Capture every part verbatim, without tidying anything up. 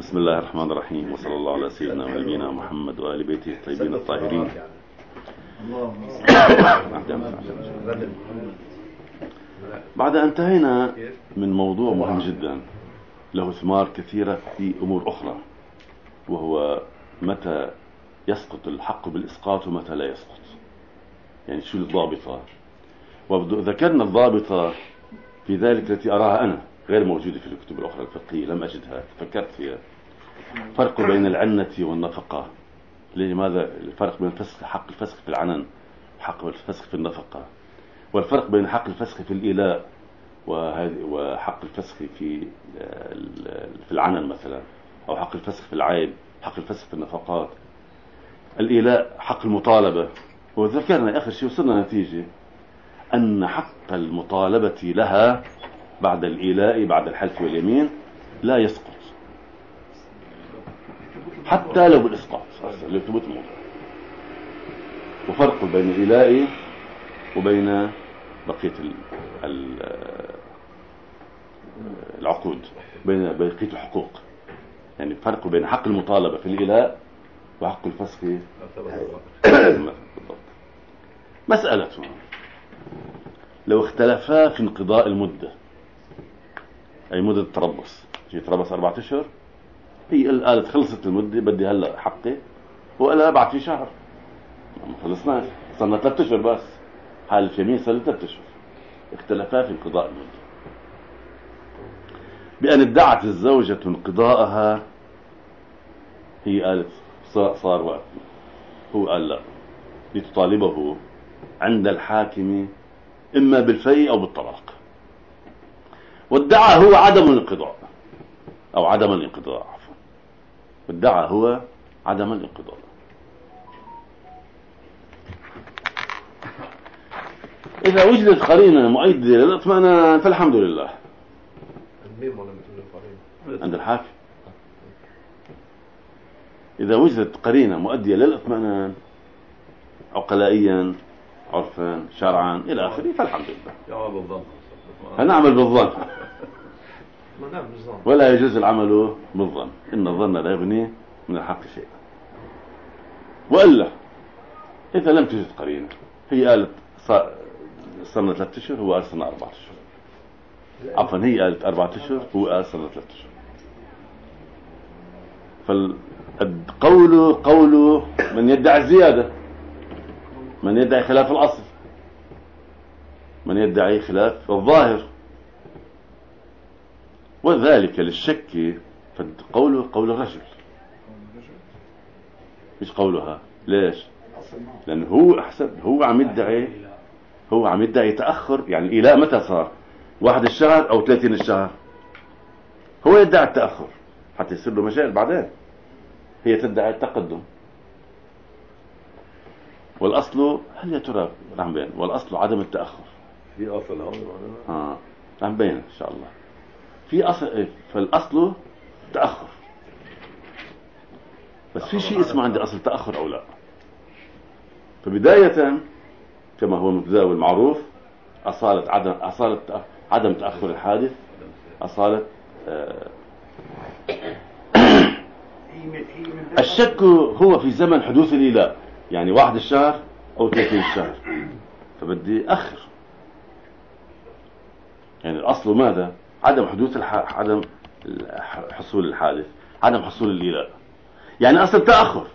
بسم الله الرحمن الرحيم، وصلى الله على سيدنا ونبينا محمد وآل بيته الطيبين الطاهرين. بعد أن انتهينا من موضوع مهم جدا له ثمار كثيرة في أمور أخرى، وهو متى يسقط الحق بالإسقاط ومتى لا يسقط، يعني شو الضابطة. وذكرنا الضابطة في ذلك التي أراها أنا غير موجودة في الكتب الأخرى الفقهية، لم أجدها، فكرت فيها. فرق بين العنة والنفقة. لماذا الفرق بين الفسخ حق الفسخ في العنن وحق الفسخ في النفقة، والفرق بين حق الفسخ في الإيلاء وحق الفسخ في في العنن مثلا، أو حق الفسخ في العيب، حق الفسخ في النفقات. الإيلاء حق المطالبة، وذكرنا آخر شيء وصلنا نتيجة أن حق المطالبة لها بعد الإيلاء بعد الحلف واليمين لا يسقط حتى لو بالإسقاط، لو ثبوت الموضوع. وفرق بين الإيلاء وبين بقية العقود، بين بقية الحقوق. يعني فرق بين حق المطالبة في الإيلاء وحق الفسخ. مسألة لو اختلفا في انقضاء المدة، أي مدة التربص، يتربص أربعة أشهر، هي قالت خلصت المدة بدي هلا حقي، وقالها بعد في شهر ما خلصناش، صرنا ثلاثة أشهر بس، حالف يمين صار ثلاثة أشهر. اختلفا في انقضاء المدة، بأن ادعت الزوجة انقضاءها، هي قالت صار وقت، هو قال لا، لتطالبه عند الحاكم إما بالفي أو بالطلاق، وادعى هو عدم الانقضاء أو عدم الانقضاء عفوا ادعى هو عدم الانقضاء. إذا وجدت قرينة مؤيدة للاطمئنان فالحمد لله عند الحاكم. إذا وجدت قرينة مؤدية للاطمئنان عقلائيا عرفا شرعا إلى آخره فالحمد لله. هنعمل بالظن ولا يجوز العمل بالظن، إن الظن لا يغني من الحق شيئا. وإلا إذا لم تجد قرينة، هي قالت صرنا ثلاثة أشهر، هو قال صرنا أربعة أشهر، عفوا هي قالت أربعة أشهر، هو قال صرنا ثلاثة أشهر، فالقول قول من يدعي الزيادة، من يدعي خلاف الأصل، من يدعي خلاف الظاهر. وذلك للشك، فقوله قول الرجل مش قولها. ليش؟ لأنه هو أحسن، هو عم يدعي هو عم يدعي تأخر. يعني الإيلاء متى صار؟ واحد الشهر أو ثلاثين الشهر، هو يدعي التأخر حتى يصير له مجال بعدين، هي تدعي التقدم. والأصل هل يا ترى رح نبين، والأصل عدم التأخر. في أصل هون آه رح نبين إن شاء الله. في أصل، فالأصل تأخر، بس في شيء اسمه عندي أصل تأخر أو لا. فبداية كما هو متداول معروف، أصالة عدم أصالة عدم تأخر الحادث، أصالة آه الشك هو في زمن حدوث الإيلاء، يعني واحد الشهر أو ثلاثين الشهر، فبدي أخر. يعني الأصل ماذا؟ عدم حدوث الح... عدم حصول الحادث، عدم حصول الإيلاء، يعني أصل تأخر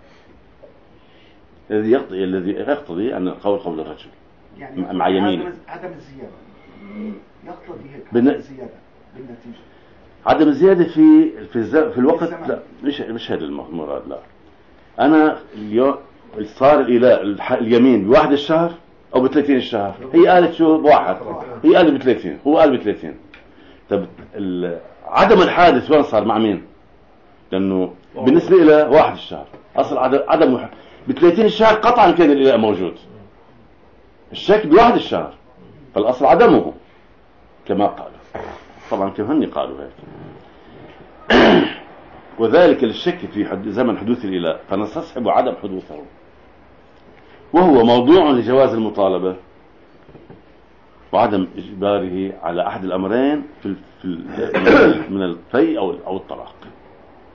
الذي يقتضي الذي يقتضي أن القول قول الرجل يعني مع يمينه. عدم الزيادة يقتضي هيك بن... عدم الزيادة بالنتيجة. عدم الزيادة في في, الز... في الوقت لا، مش مش هذا المراد. لا، أنا اليوم صار الإيلاء الح... اليمين بواحد الشهر أو بثلاثين الشهر، هي قالت شو بواحد، هي قالت بثلاثين، هو قال بثلاثين. طب ال... عدم الحادث وين صار مع مين؟ لأنه بالنسبة إلى واحد الشهر أصل عدم عدم بثلاثين الشهر قطعا كان الإيلاء موجود، الشك بواحد الشهر، فالأصل عدمه كما قالوا. طبعا كم هني قالوا هيك. وذلك للشك في حد زمن حدوث الإيلاء، فنستصحب عدم حدوثه، وهو موضوع لجواز المطالبة وعدم إجباره على أحد الأمرين في في من الفي أو أو الطلاق.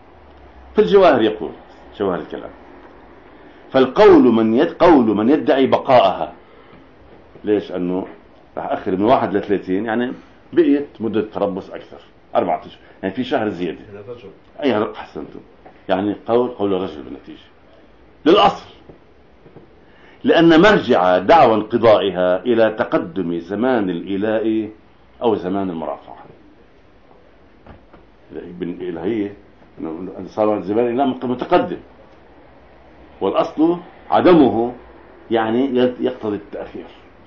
في الجواهر يقول جواهر الكلام. فالقول من يد قول من يدعي بقاءها. ليش؟ أنه راح أخر من واحد لثلاثين، يعني بقيت مدة تربص أكثر أربعة أشهر، يعني في شهر زيادة. أي رق حسنتم، يعني قول قول الرجل بالنتيجة للأصل، لأن مرجع دعوى انقضائها إلى تقدم زمان الإيلاء أو زمان المرافعة. الإلهية صار زمان الإيلاء متقدم، والأصل عدمه يعني يقتضي التأخير.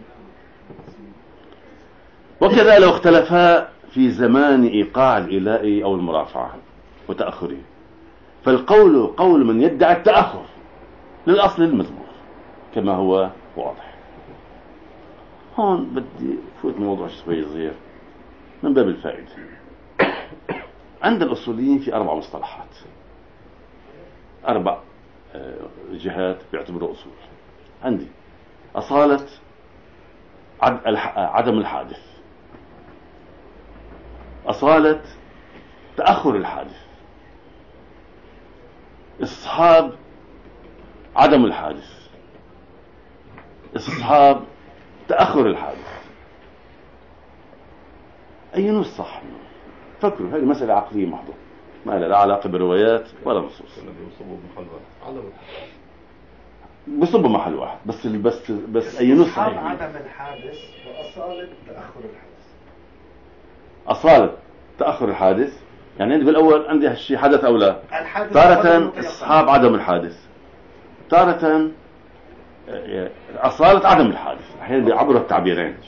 وكذا لو اختلفا في زمان إيقاع الإيلاء أو المرافعة وتأخره، فالقول قول من يدعي التأخر للأصل المذموم كما هو واضح. هون بدي فوت موضوع شوي صغير من باب الفائدة. عند الأصوليين في أربع مصطلحات، أربع جهات بيعتبروا أصول. عندي أصالة عدم الحادث، أصالة تأخر الحادث، استصحاب عدم الحادث، استصحاب تأخر الحادث. أي نص صح؟ فكروا، هذه مسألة عقلية محضة، ما لها لا علاقة بروايات ولا نصوص. بصبوا محل واحد بس بس بس أي نص صحيح؟ عدم الحادث وأصالة تأخر الحادث. أصالة تأخر الحادث يعني عندي بالأول عندي هالشيء حدث أو لا. تارة استصحاب عدم الحادث، تارة أصالة عدم الحادث. أحيانا بيعبروا التعبيرين.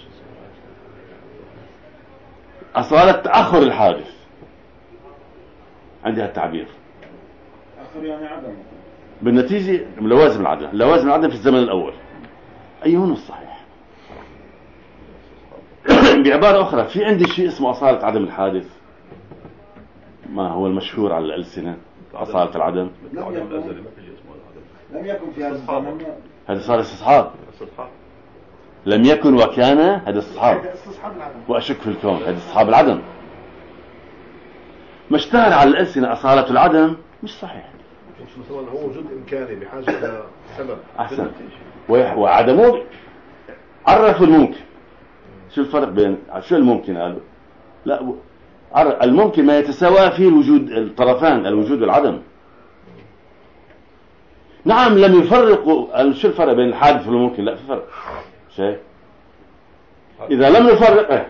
أصالة تأخر الحادث عندها التعبير تأخر يعني عدم، بالنتيجة لوازم العدم. لوازم العدم في الزمن الأول أيهن الصحيح؟ بعبارة أخرى، في عندي شيء اسمه أصالة عدم الحادث، ما هو المشهور على الألسنة أصالة العدم. لم يكن لم يكن في هذا الزمن. هذا صار استصحاب. لم يكن وكان، هذا استصحاب. وأشك في الكون، هذا استصحاب العدم. ما اشتهر على الألسنة أصالة العدم مش صحيح. مش مثلا هو وجود إمكاني بحاجة إلى سبب. أحسن. وعدمه عرفوا الممكن. شو الفرق بين شو الممكن؟ قالوا لا، الممكن ما يتساوى فيه الوجود الطرفان، الوجود والعدم. نعم لم يفرقوا. شو الفرق بين الحادث والممكن؟ لا في فرق شيء. إذا لم نفرق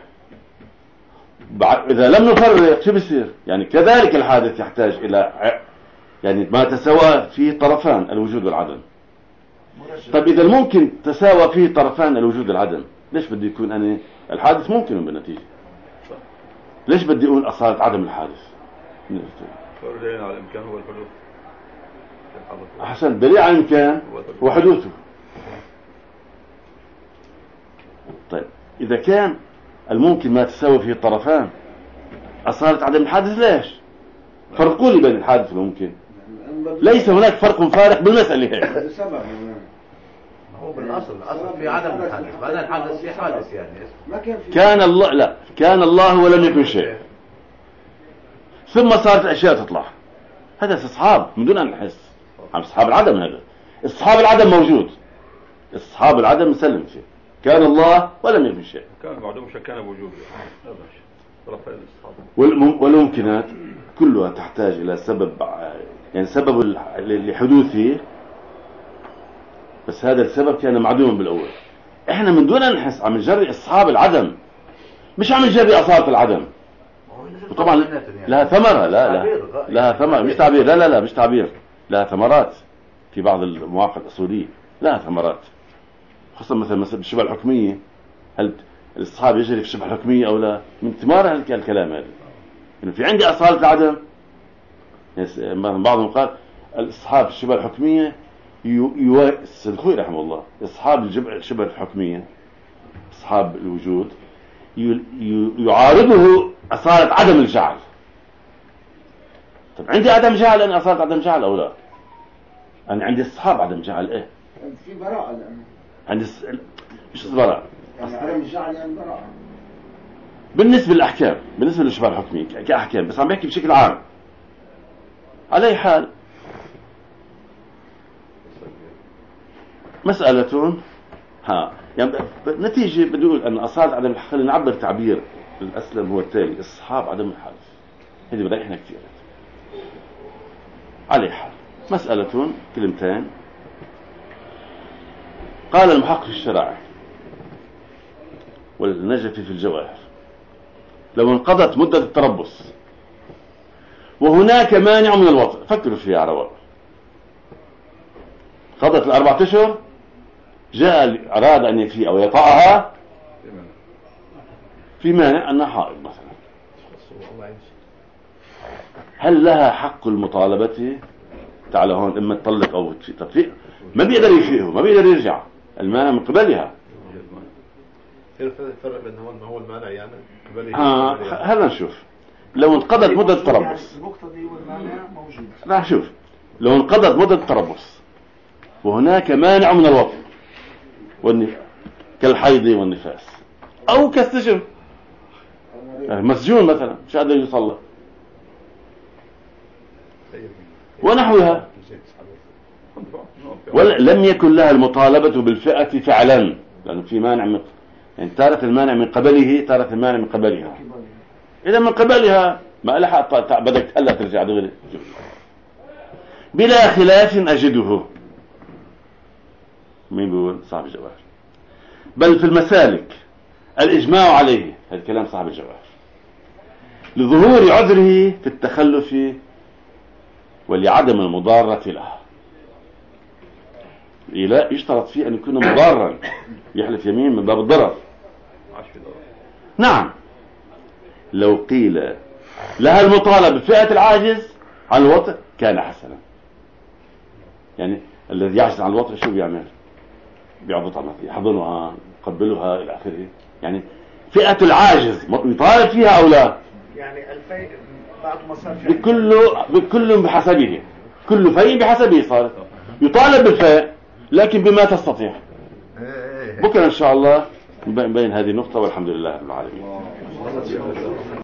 إذا لم نفرق شو بيصير؟ يعني كذلك الحادث يحتاج إلى يعني ما تساوى فيه طرفان الوجود والعدم. طيب إذا الممكن تساوى فيه طرفان الوجود والعدم، ليش بدي يكون أنا الحادث ممكن بالنتيجة؟ ليش بدي أقول أصالة عدم الحادث؟ دليل على الإمكان هو الحدوث. أحسن، دليل على الإمكان وحدوثه. طيب إذا كان الممكن ما تساوي فيه الطرفان أصالة عدم الحادث، ليش؟ فرقوا لي بين الحادث والممكن. ليس هناك فرق فارق بالمسألة هيك. هو بالأصل الأصل في عدم الحادث، بعدين الحادث في حادث يعني. كان الله، لا كان الله ولم يكن شيء، ثم صارت الأشياء تطلع. هذا استصحاب من دون أن نحس. عم استصحاب العدم. هذا استصحاب العدم موجود، استصحاب العدم مسلم فيه. كان الله ولم يكن شيء، كان معدوم شيء كان بوجوده. والممكنات كلها تحتاج إلى سبب، يعني سبب لحدوثه، بس هذا السبب كان معدوما بالأول. احنا من دون أن نحس عم نجري استصحاب العدم، مش عم نجري أصالة العدم. وطبعا لها ثمرة. لا لا لها ثمرة، مش تعبير. لا لا لا مش تعبير، لها ثمرات في بعض المواقع الأصولية، لها ثمرات، خصوصا مثلا مثلا الشبه الحكمية. هل الاستصحاب يجري في الشبه الحكمية أو لا؟ من ثمار الكلام هذا يعني في عندي أصالة العدم. يعني بعضهم قال الاستصحاب في الشبه الحكمية يو الخوي رحمه الله، استصحاب الشبه الحكمية، استصحاب الوجود يعارضه أصالة عدم الجعل. طب عندي عدم جعل، أنا أصالة عدم جعل أو لا؟ أنا عندي استصحاب عدم جعل. إيه في براءة الآن. عندي س... مش براءة، يعني عدم الجعل يعني براءة بالنسبة للأحكام، بالنسبة للشبه الحكمية كأحكام، بس عم بحكي بشكل عام. على أي حال مسألة ها يعني نتيجة بدي أقول أن أصالة عدم الحق خلينا نعبر تعبير الأسلم هو التالي: اصحاب عدم الحالف. هذه بريحنا كثير عليه حال. مسألة كلمتين. قال المحقق الشرعي والنجفي في الجواهر: لو انقضت مدة التربص وهناك مانع من الوطء، فكروا فيها على رواق، قضت الأربعة أشهر، جاء أراد أن يفي أو يطأها في مانع أنها حائض مثلا، هل لها حق المطالبة؟ تعال هون إما تطلق أو تفيق، ما بيقدر يفيقه، ما بيقدر يرجع، المانع من قبلها. الفرق بين هون ما هو المانع يعني قبلها. آه هلا نشوف. لو انقضت مدة التربص، المقتضي والمانع موجود. لا شوف، لو انقضت مدة التربص وهناك مانع من الوطء والنف... كالحيض والنفاس أو كالسجن، مسجون مثلا مش قادر يصلى ونحوها، ولم يكن لها المطالبة بالفئة فعلا، لأنه في مانع من... يعني تارة المانع من قبله، تارة المانع من قبلها. إذا من قبلها ما لها بدك ألا ترجع دغري بلا خلاف أجده. مين بيقول؟ صاحب الجواهر. بل في المسالك الإجماع عليه، هذا كلام صاحب الجواهر، لظهور عذره في التخلف ولعدم المضارة له. لا يشترط فيه أن يكون مضارا، يحلف يمين من باب الضرر. نعم، لو قيل لها المطالبة بفئة العاجز عن الوطء كان حسنا. يعني الذي يعجز عن الوطء شو بيعمل؟ بيعضط على يحضنها، يقبلها إلى آخره. يعني فئة العاجز يطالب فيها أو لا؟ يعني الفي بعد مصاري بكل بكل بحسبه، كل فيء بحسبه صار يطالب بالفيء، لكن بما تستطيع. بكرة إن شاء الله نبين هذه النقطة، والحمد لله رب العالمين.